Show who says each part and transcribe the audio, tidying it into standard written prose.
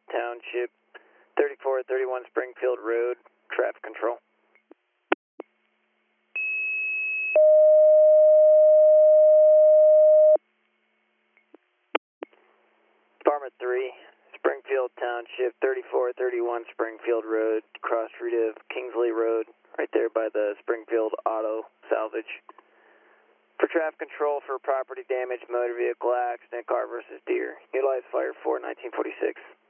Speaker 1: Township, 3431 Springfield Road, traffic control. Department 3, Springfield Township, 3431 Springfield Road, cross street of Kingsley Road, right there by the Springfield Auto Salvage. For traffic control for property damage, motor vehicle accident, car versus deer. Utilize Fire 4 1946.